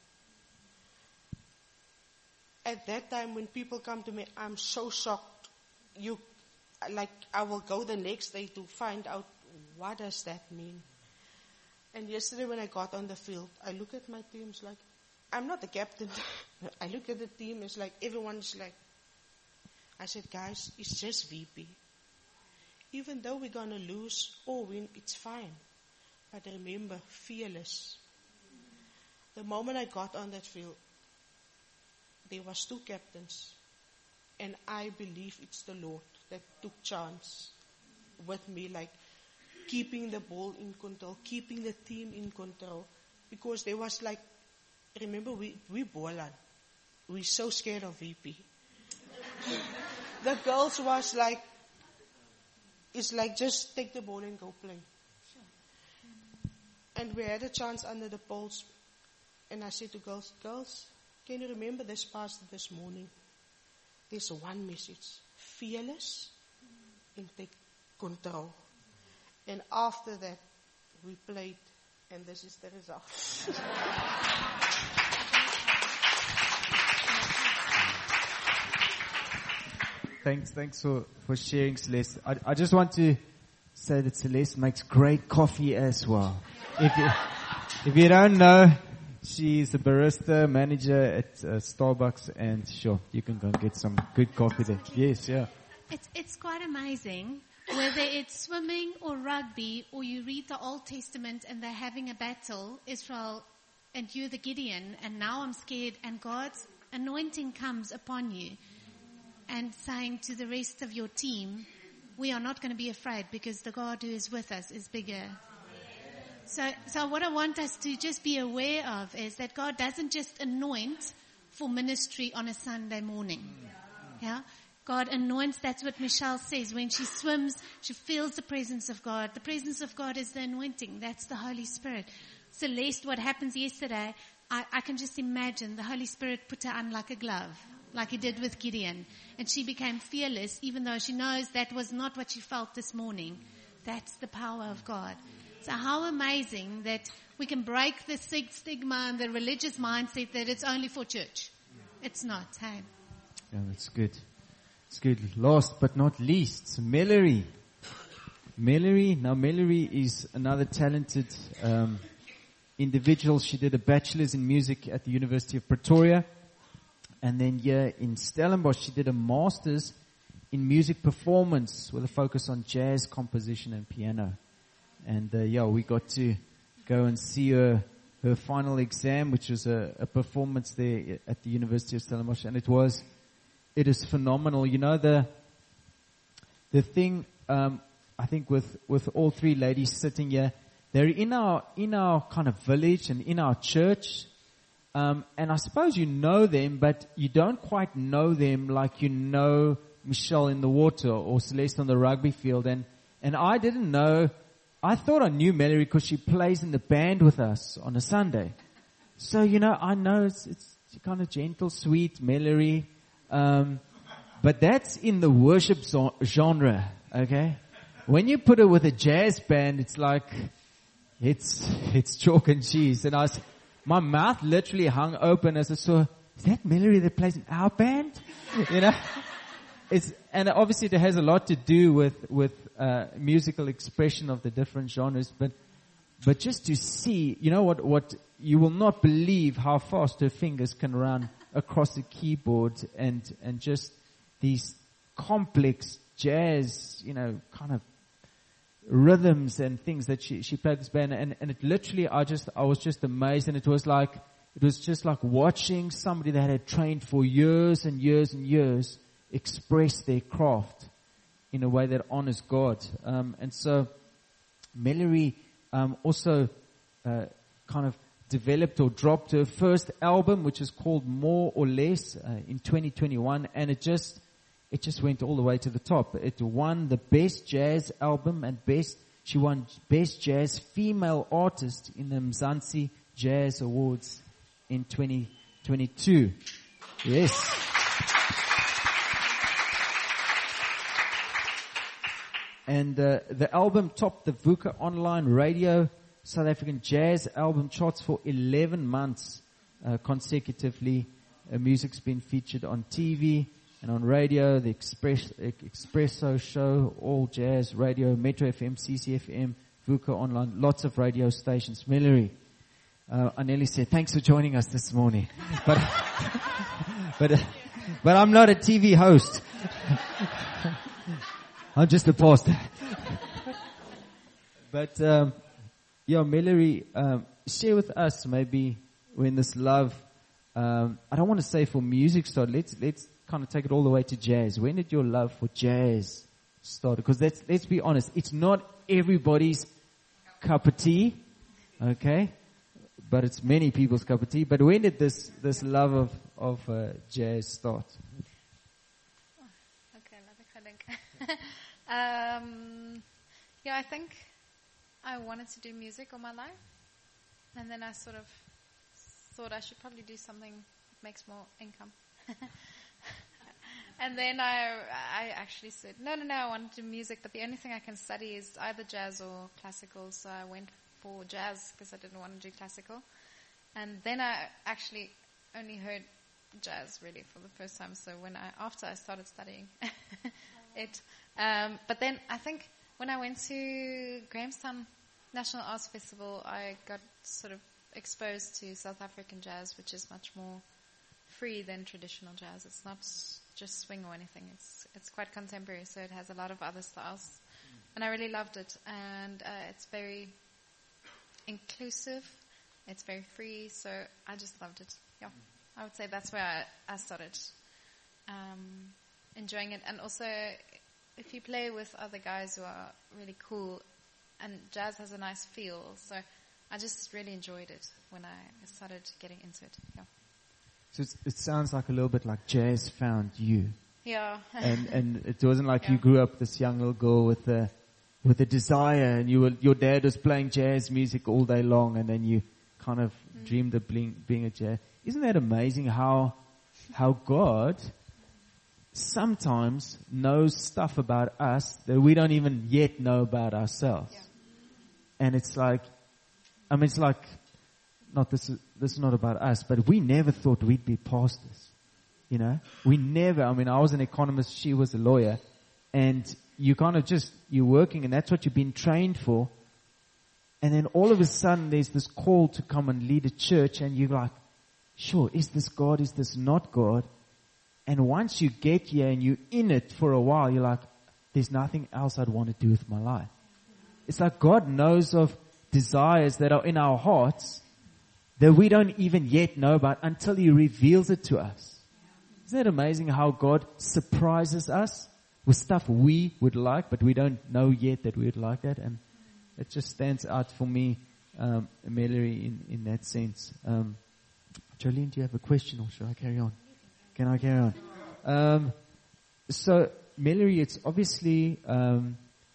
S4: At that time, when people come to me, I'm so shocked. You, like, I will go the next day to find out what does that mean. And yesterday when I got on the field, I look at my teams like, I'm not the captain. I look at the team, it's like, everyone's like, I said, guys, it's just V P. Even though we're going to lose or win, it's fine. But remember, fearless. The moment I got on that field, there was two captains. And I believe it's the Lord that took chance with me, like keeping the ball in control, keeping the team in control. Because there was like, remember we, we Bolan. We're so scared of V P. The girls was like, it's like just take the ball and go play. And we had a chance under the poles. And I said to girls, girls, can you remember this pastor this morning? There's one message. Fearless and take control. And after that, we played. And this is the result.
S1: Thanks, thanks for, for sharing, Celeste. I, I just want to say that Celeste makes great coffee as well. If you, if you don't know, she's a barista manager at uh, Starbucks, and sure, you can go and get some good coffee there. Yes, yeah.
S2: It's, it's quite amazing, whether it's swimming or rugby, or you read the Old Testament and they're having a battle, Israel, and you're the Gideon, and now I'm scared, and God's anointing comes upon you, and saying to the rest of your team, we are not going to be afraid because the God who is with us is bigger. So, so what I want us to just be aware of is that God doesn't just anoint for ministry on a Sunday morning. Yeah? God anoints, that's what Michelle says. When she swims, she feels the presence of God. The presence of God is the anointing. That's the Holy Spirit. Celeste, what happens yesterday, I, I can just imagine the Holy Spirit put her on like a glove, like he did with Gideon. And she became fearless, even though she knows that was not what she felt this morning. That's the power of God. So how amazing that we can break the stigma and the religious mindset that it's only for church. It's not, hey?
S1: Yeah, that's good. It's good. Last but not least, Mallory. Mallory, now Mallory is another talented um, individual. She did a bachelor's in music at the University of Pretoria. And then here in Stellenbosch, she did a master's in music performance with a focus on jazz composition and piano. And uh, yeah, we got to go and see her, her final exam, which was a, a performance there at the University of Stellenbosch. And it was, it is phenomenal. You know, the, the thing, um, I think with, with all three ladies sitting here, they're in our, in our kind of village and in our church. Um, and I suppose you know them, but you don't quite know them like you know Michelle in the water or Celeste on the rugby field. And, and I didn't know, I thought I knew Mallory because she plays in the band with us on a Sunday. So, you know, I know it's, it's kind of gentle, sweet Mallory. Um, but that's in the worship zo- genre, okay? When you put her with a jazz band, it's like, it's, it's chalk and cheese. And I was, my mouth literally hung open as I saw, is that Mallory that plays in our band? You know? It's, and obviously it has a lot to do with, with, uh, musical expression of the different genres, but, but just to see, you know what, what, you will not believe how fast her fingers can run across the keyboard and, and just these complex jazz, you know, kind of rhythms and things that she, she played this band, and, and it literally, I just, I was just amazed, and it was like, it was just like watching somebody that had trained for years and years and years express their craft in a way that honors God. Um, and so, Mallory, um, also, uh, kind of developed or dropped her first album, which is called More or Less, uh, in twenty twenty-one, and it just, It just went all the way to the top. It won the best jazz album and best, she won best jazz female artist in the Mzansi Jazz Awards in twenty twenty-two. Yes. And uh, the album topped the VUCA Online Radio South African Jazz Album charts for eleven months uh, consecutively. Uh, music's been featured on T V and on radio, the Express, Expresso Show, All Jazz Radio, Metro F M, C C F M, VUCA Online, lots of radio stations. Mallory, uh, I nearly said, thanks for joining us this morning. But, but, uh, but I'm not a T V host. I'm just a pastor. But, um, yeah, Mallory, um, share with us maybe when this love um, I don't want to say for music started. Let's let's kind of take it all the way to jazz. When did your love for jazz start? Because let's let's be honest, it's not everybody's cup of tea, okay? But it's many people's cup of tea. But when did this this love of of uh, jazz start?
S5: Okay, let me think. um, yeah, I think I wanted to do music all my life, and then I sort of thought I should probably do something that makes more income. And then I I actually said, no, no, no, I want to do music, but the only thing I can study is either jazz or classical, so I went for jazz because I didn't want to do classical. And then I actually only heard jazz really for the first time, so when I, after I started studying it. Um, but then I think when I went to Grahamstown National Arts Festival, I got sort of exposed to South African jazz, which is much more free than traditional jazz. It's not just swing or anything. It's it's quite contemporary, so it has a lot of other styles. And I really loved it. And uh, it's very inclusive. It's very free, so I just loved it. Yeah, I would say that's where I, I started um, enjoying it. And also, if you play with other guys who are really cool, and jazz has a nice feel, so I just really enjoyed it when I started getting into it. Yeah.
S1: So it's, it sounds like a little bit like jazz found you.
S5: Yeah.
S1: and and it wasn't like
S5: Yeah.
S1: you grew up this young little girl with a with a desire, and you were your dad was playing jazz music all day long, and then you kind of mm. dreamed of being, being a jazz. Isn't that amazing how how God sometimes knows stuff about us that we don't even yet know about ourselves?
S5: Yeah.
S1: And it's like, I mean, it's like, not this is, this is not about us, but we never thought we'd be pastors. You know, we never, I mean, I was an economist, she was a lawyer, and you kind of just, you're working and that's what you've been trained for. And then all of a sudden there's this call to come and lead a church, and you're like, sure, is this God? Is this not God? And once you get here and you're in it for a while, you're like, there's nothing else I'd want to do with my life. It's like God knows of desires that are in our hearts that we don't even yet know about until He reveals it to us. Isn't it amazing how God surprises us with stuff we would like, but we don't know yet that we would like that? And it just stands out for me, um, Mallory, in, in that sense. Um, Jolene, do you have a question, or should I carry on? Can I carry on? Um, so, Mallory, it's obviously um,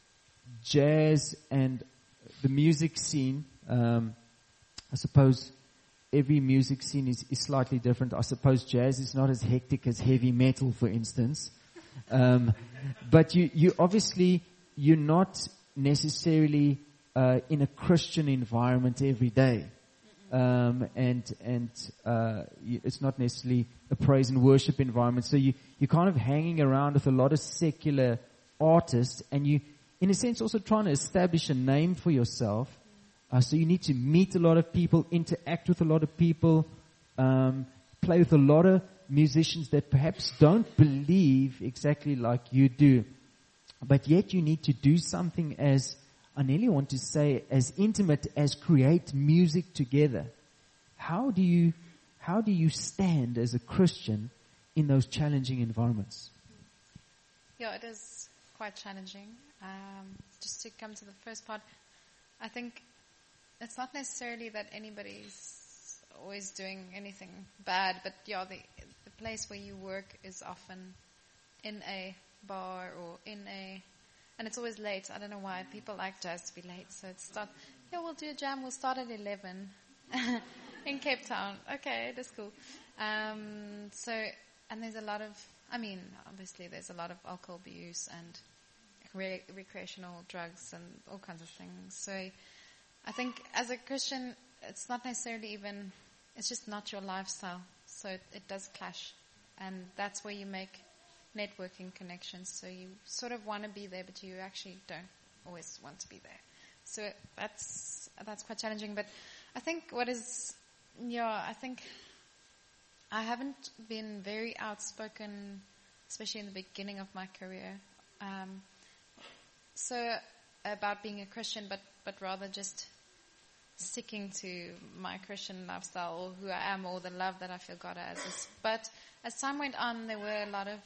S1: jazz and the music scene. Um, I suppose every music scene is, is slightly different. I suppose jazz is not as hectic as heavy metal, for instance. Um, but you, you obviously, you're not necessarily uh, in a Christian environment every day. Um, and, and, uh, you, it's not necessarily a praise and worship environment. So you, you're kind of hanging around with a lot of secular artists, and you, in a sense, also trying to establish a name for yourself. Uh, so you need to meet a lot of people, interact with a lot of people, um, play with a lot of musicians that perhaps don't believe exactly like you do. But yet you need to do something as, I nearly want to say, as intimate as create music together. How do you, how do you stand as a Christian in those challenging environments?
S5: Yeah, it is quite challenging. Um, just to come to the first part, I think it's not necessarily that anybody's always doing anything bad, but yeah, the the place where you work is often in a bar or in a, and it's always late. I don't know why people like jazz to be late. So it's start, yeah, we'll do a jam. We'll start at eleven in Cape Town. Okay, that's cool. Um, so, and there's a lot of, I mean, obviously there's a lot of alcohol abuse and re- recreational drugs and all kinds of things. So I think as a Christian, it's not necessarily even, it's just not your lifestyle. So it, it does clash. And that's where you make networking connections. So you sort of want to be there, but you actually don't always want to be there. So that's, that's quite challenging. But I think what is, yeah, I think I haven't been very outspoken, especially in the beginning of my career. Um, so about being a Christian, but, but rather just sticking to my Christian lifestyle or who I am or the love that I feel God has. But as time went on, there were a lot of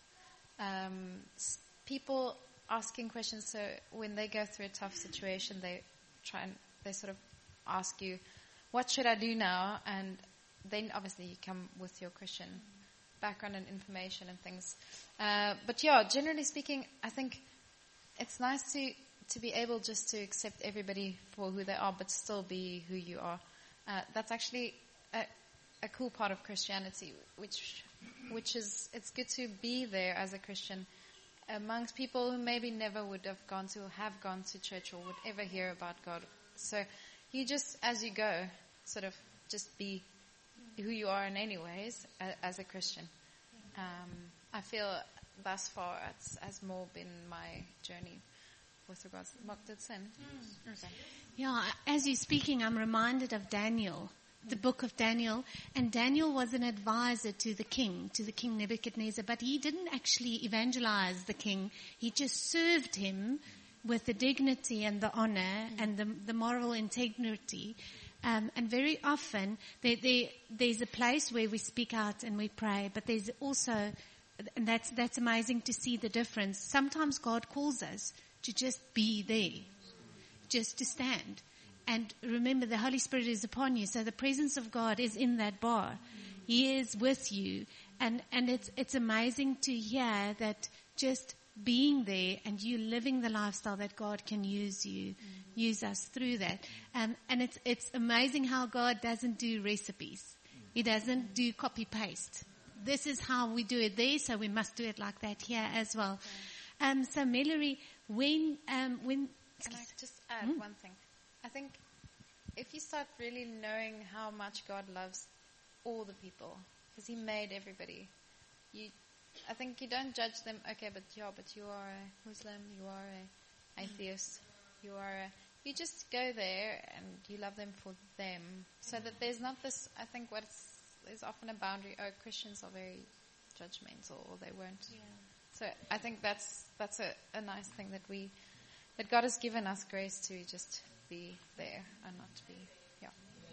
S5: um, s- people asking questions. So when they go through a tough situation, they try and they sort of ask you, what should I do now? And then obviously you come with your Christian background and information and things. Uh, but yeah, generally speaking, I think it's nice to, to be able just to accept everybody for who they are, but still be who you are. Uh, that's actually a, a cool part of Christianity, which, which is, it's good to be there as a Christian amongst people who maybe never would have gone to, or have gone to church or would ever hear about God. So you just, as you go, sort of just be who you are in any ways a, as a Christian. Um, I feel thus far it's has more been my journey with regards to Mark did sin. Mm. Okay.
S2: Yeah, as you're speaking, I'm reminded of Daniel, the book of Daniel. And Daniel was an advisor to the king, to the king Nebuchadnezzar, but he didn't actually evangelize the king. He just served him with the dignity and the honor and the, the moral integrity. Um, and very often there, there, there's a place where we speak out and we pray, but there's also, and that's, that's amazing to see the difference. Sometimes God calls us to just be there, just to stand. And remember, the Holy Spirit is upon you, so the presence of God is in that bar. He is with you. And, and it's, it's amazing to hear that just being there and you living the lifestyle that God can use you, mm-hmm. use us through that. Um, and it's, it's amazing how God doesn't do recipes. He doesn't do copy paste. This is how we do it there, so we must do it like that here as well. Okay. Um, so Mallory, when, um, when,
S5: can I just add mm? one thing? I think if you start really knowing how much God loves all the people, because He made everybody, you, I think you don't judge them, okay, but yeah, but you are a Muslim, you are a atheist, you are a, you just go there and you love them for them. So that there's not this, I think what's, there's often a boundary, oh, Christians are very judgmental, or they won't. Yeah. So I think that's, that's a, a nice thing that we, that God has given us grace to just be there and not to be, yeah.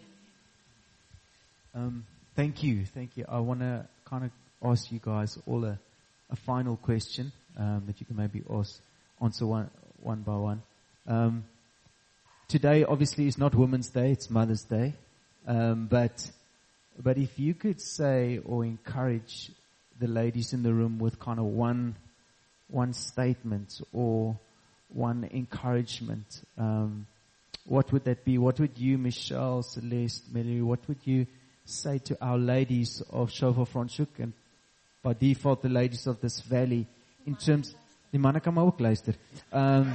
S1: Um, thank you, thank you. I want to kind of ask you guys all a, a final question um, that you can maybe ask, answer one, one by one. Um, today, obviously, is not Women's Day; it's Mother's Day. Um, but but if you could say or encourage the ladies in the room with kind of one one statement or one encouragement, um, what would that be? What would you, Michelle, Celeste, Melanie, what would you say to our ladies of Shofar Franschhoek and by default the ladies of this valley in terms, die manne kan maar ook luister. Um,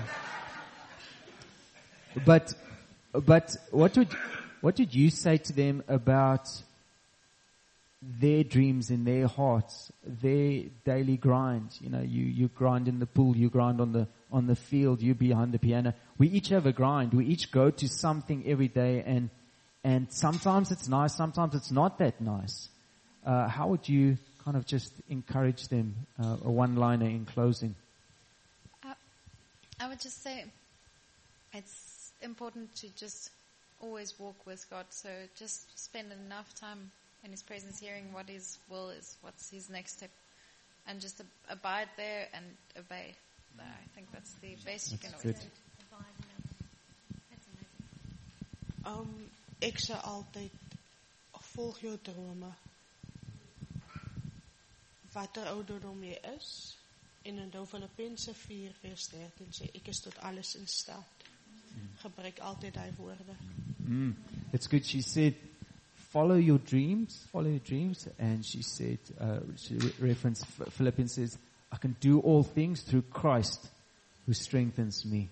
S1: but, but what would, what would you say to them about their dreams in their hearts, their daily grind? You know, you, you grind in the pool, you grind on the, on the field, you behind the piano. We each have a grind. We each go to something every day, and, and sometimes it's nice, sometimes it's not that nice. Uh, how would you kind of just encourage them, uh, a one-liner in closing?
S5: Uh, I would just say it's important to just always walk with God. So just spend enough time in His presence, hearing what His will is, what's His next step, and just ab- abide there and obey. So I think that's the best you can always do.
S4: Um, ek sê altyd, volg jou drome. Wat er ouderdom jy is, en in Filippense vier vers dertien sê, ek is tot alles in staat. Gebruik altyd die woorde.
S1: Mm. It's good. She said, follow your dreams, follow your dreams. And she said, uh, she re- referenced Philippians says, I can do all things through Christ who strengthens me.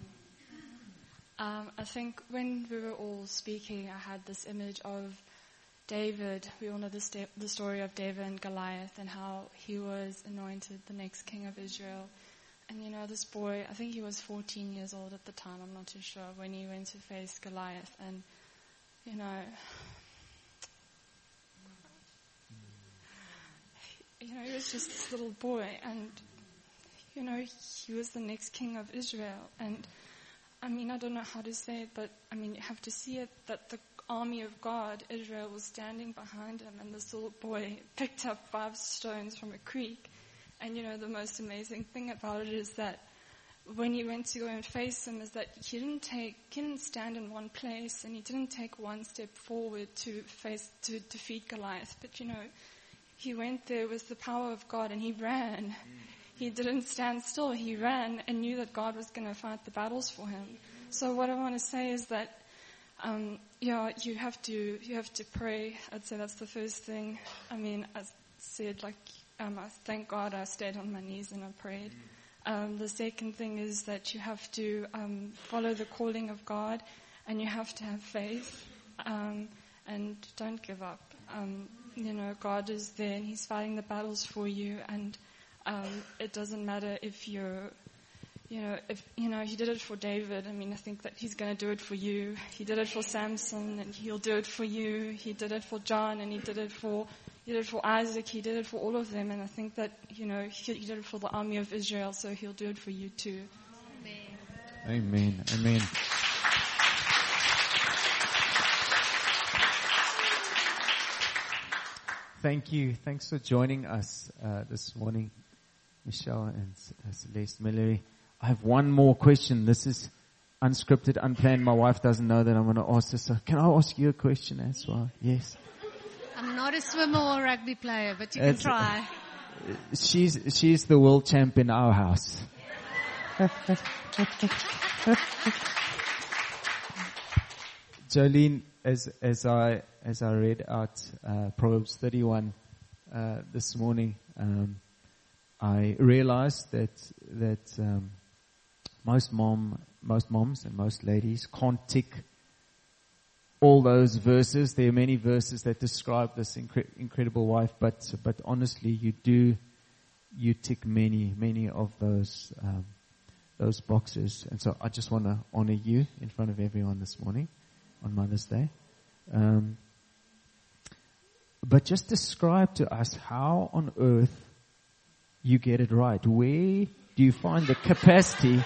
S3: Um, I think when we were all speaking, I had this image of David. We all know the, st- the story of David and Goliath and how he was anointed the next king of Israel. And you know, this boy, I think he was fourteen years old at the time, I'm not too sure, when he went to face Goliath. And, you know, you know, he was just this little boy, and, you know, he was the next king of Israel. And I mean, I don't know how to say it, but I mean, you have to see it that the army of God, Israel, was standing behind him, and this little boy picked up five stones from a creek. And you know, the most amazing thing about it is that when he went to go and face him, is that he didn't take, he didn't stand in one place, and he didn't take one step forward to face, to defeat Goliath. But you know, he went there with the power of God, and he ran. Mm. He didn't stand still. He ran and knew that God was going to fight the battles for him. So what I want to say is that, um, yeah, you have to, you have to pray. I'd say that's the first thing. I mean, I said, like, um, I thank God I stayed on my knees and I prayed. Um, the second thing is that you have to um, follow the calling of God, and you have to have faith, um, and don't give up. Um, you know, God is there and He's fighting the battles for you, and um, it doesn't matter if you're, you know, if you know He did it for David. I mean, I think that He's going to do it for you. He did it for Samson, and He'll do it for you. He did it for John, and He did it for. He did it for Isaac, He did it for all of them, and I think that, you know, He, he did it for the army of Israel, so He'll do it for you too.
S1: Amen. Amen. Amen. Thank you. Thanks for joining us uh, this morning, Michelle and uh, Celeste Millery. I have one more question. This is unscripted, unplanned. My wife doesn't know that I'm going to ask this. So can I ask you a question as well? Yes.
S2: I'm not a swimmer or a rugby player, but you can
S1: It's,
S2: try.
S1: She's she's the world champ in our house. Jolene, as as I as I read out uh, Proverbs thirty-one uh, this morning, um, I realized that that um, most mom most moms and most ladies can't tick all those verses. There are many verses that describe this incre- incredible wife, but but honestly, you do you tick many many of those um, those boxes. And so I just want to honor you in front of everyone this morning on Mother's Day. Um, but just describe to us how on earth you get it right. Where do you find the capacity?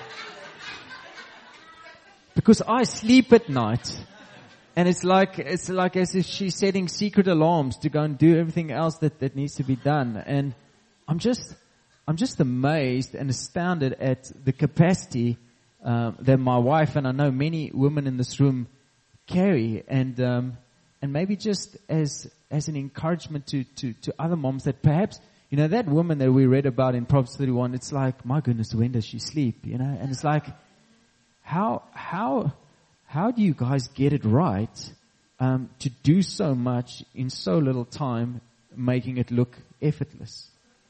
S1: Because I sleep at night. And it's like, it's like as if she's setting secret alarms to go and do everything else that, that needs to be done. And I'm just, I'm just amazed and astounded at the capacity, um, that my wife and I know many women in this room carry. And, um, and maybe just as, as an encouragement to, to, to other moms that perhaps, you know, that woman that we read about in Proverbs thirty-one, it's like, my goodness, when does she sleep? You know, and it's like, how, how, How do you guys get it right um, to do so much in so little time, making it look effortless?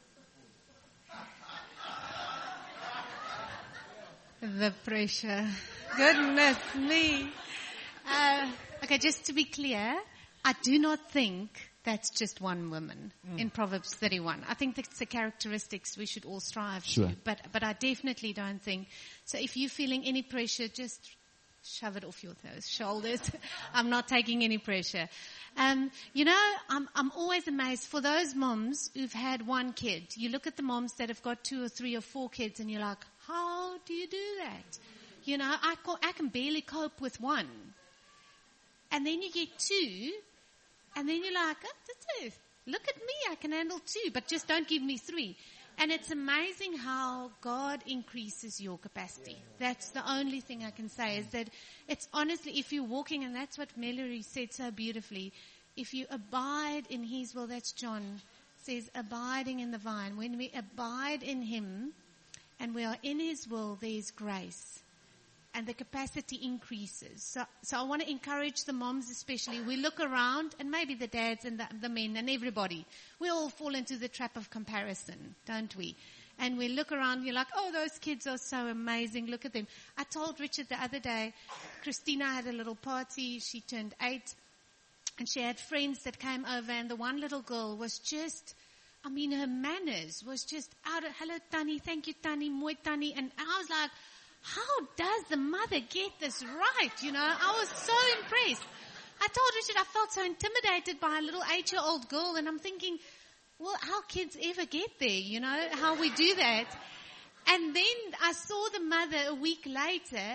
S2: The pressure. Goodness me. Uh, okay, just to be clear, I do not think that's just one woman mm. in Proverbs thirty-one. I think that's the characteristics we should all strive
S1: sure.
S2: to. But, but I definitely don't think. So if you're feeling any pressure, just shove it off your those shoulders. I'm not taking any pressure. Um, you know, I'm, I'm always amazed for those moms who've had one kid. You look at the moms that have got two or three or four kids and you're like, how do you do that? You know, I can, I can barely cope with one. And then you get two and then you're like, oh, look at me, I can handle two, but just don't give me three. And it's amazing how God increases your capacity. That's the only thing I can say is that it's honestly, if you're walking, and that's what Mallory said so beautifully, if you abide in His will, that's John says, abiding in the vine. When we abide in Him and we are in His will, there is grace. And the capacity increases. So, so I want to encourage the moms especially. We look around, and maybe the dads and the, the men and everybody. We all fall into the trap of comparison, don't we? And we look around, you're like, oh, those kids are so amazing. Look at them. I told Richard the other day, Christina had a little party. She turned eight. And she had friends that came over, and the one little girl was just, I mean, her manners was just out of, hello, Tannie, thank you, Tannie, moi, Tannie. And I was like, how does the mother get this right? You know, I was so impressed. I told Richard I felt so intimidated by a little eight-year-old girl, and I'm thinking, well, how kids ever get there, you know, how we do that. And then I saw the mother a week later,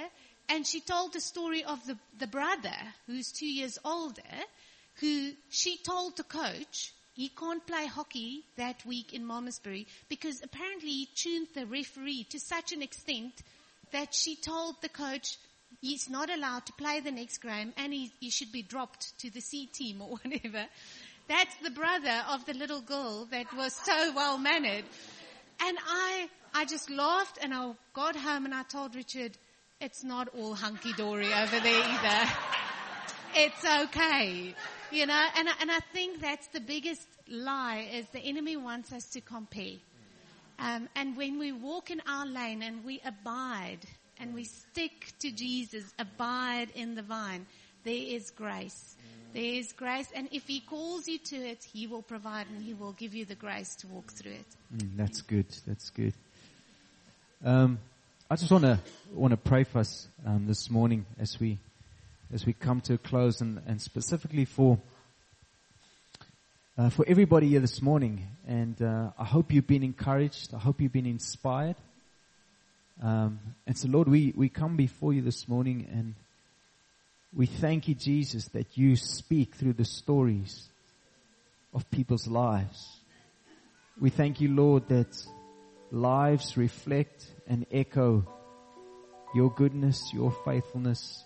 S2: And she told the story of the, the brother who's two years older, who she told the coach he can't play hockey that week in Malmesbury because apparently he tuned the referee to such an extent that she told the coach he's not allowed to play the next game and he, he should be dropped to the C team or whatever. That's the brother of the little girl that was so well mannered. And I, I just laughed and I got home and I told Richard, it's not all hunky-dory over there either. It's okay. You know, and, and I think that's the biggest lie is the enemy wants us to compare. Um, and when we walk in our lane and we abide and we stick to Jesus, abide in the vine, there is grace. There is grace. And if he calls you to it, he will provide and he will give you the grace to walk through it.
S1: Mm, that's good. That's good. Um, I just want to want to pray for us um, this morning as we as we come to a close, and, and specifically for uh, for everybody here this morning. And uh, I hope you've been encouraged. I hope you've been inspired. Um, and so, Lord, we, we come before you this morning, and we thank you, Jesus, that you speak through the stories of people's lives. We thank you, Lord, that lives reflect and echo your goodness, your faithfulness,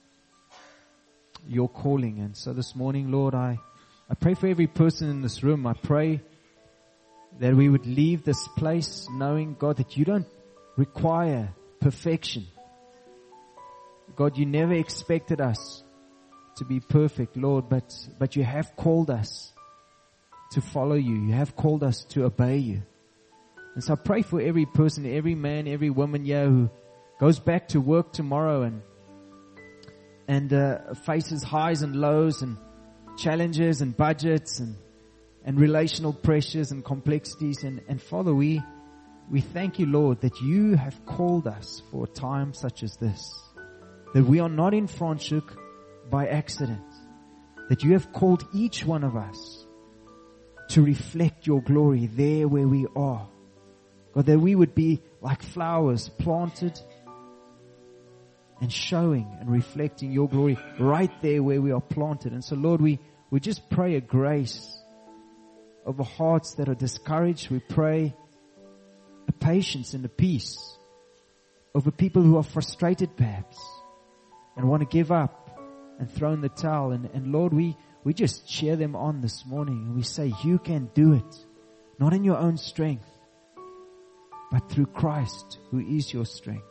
S1: your calling. And so this morning, Lord, I, I pray for every person in this room. I pray that we would leave this place knowing, God, that you don't require perfection. God, you never expected us to be perfect, Lord, but, but you have called us to follow you. You have called us to obey you. And so I pray for every person, every man, every woman here who goes back to work tomorrow and and uh, faces highs and lows and challenges and budgets and and relational pressures and complexities. And, and Father, we we thank you, Lord, that you have called us for a time such as this. That we are not in Franschhoek by accident. That you have called each one of us to reflect your glory there where we are. God, that we would be like flowers planted and showing and reflecting your glory right there where we are planted. And so, Lord, we, we just pray a grace over hearts that are discouraged. We pray a patience and a peace over people who are frustrated perhaps and want to give up and throw in the towel. And, and Lord, we, we just cheer them on this morning and we say, you can do it. Not in your own strength, but through Christ, who is your strength.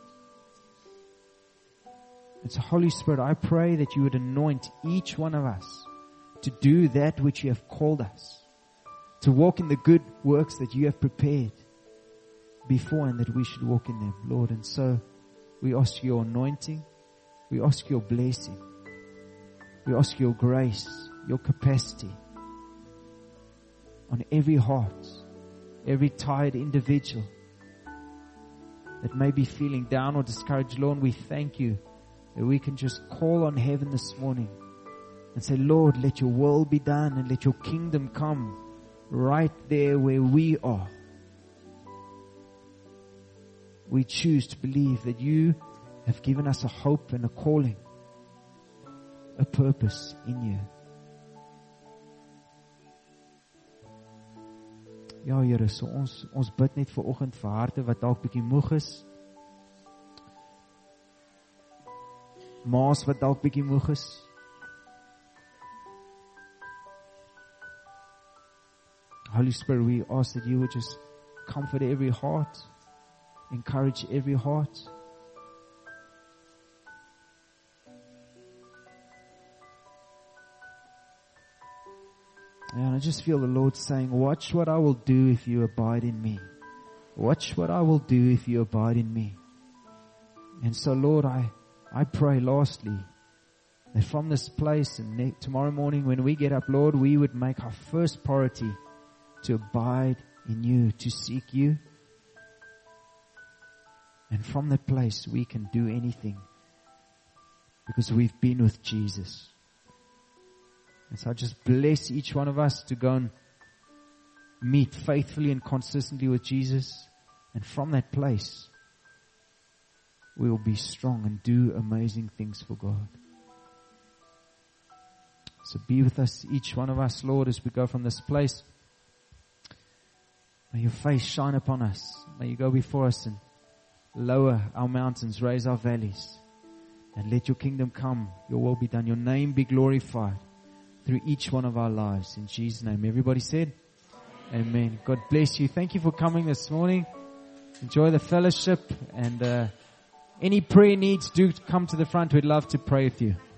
S1: And so, Holy Spirit, I pray that you would anoint each one of us to do that which you have called us, to walk in the good works that you have prepared before and that we should walk in them, Lord. And so, we ask your anointing, we ask your blessing, we ask your grace, your capacity on every heart, every tired individual that may be feeling down or discouraged. Lord, we thank you that we can just call on heaven this morning and say, Lord, let your will be done and let your kingdom come right there where we are. We choose to believe that you have given us a hope and a calling, a purpose in you. Ja, Here, so ons, ons bid net vir oggend vir harte wat dalk bietjie moeg is. Maas wat dalk bietjie moeg is. Holy Spirit, we ask that you would just comfort every heart, encourage every heart. And I just feel the Lord saying, watch what I will do if you abide in me. Watch what I will do if you abide in me. And so, Lord, I, I pray lastly that from this place and ne- tomorrow morning when we get up, Lord, we would make our first priority to abide in you, to seek you. And from that place we can do anything because we've been with Jesus. And so I just bless each one of us to go and meet faithfully and consistently with Jesus. And from that place, we will be strong and do amazing things for God. So be with us, each one of us, Lord, as we go from this place. May your face shine upon us. May you go before us and lower our mountains, raise our valleys. And let your kingdom come, your will be done, your name be glorified through each one of our lives. In Jesus' name. Everybody said, Amen. God bless you. Thank you for coming this morning. Enjoy the fellowship. And uh, any prayer needs, do come to the front. We'd love to pray with you.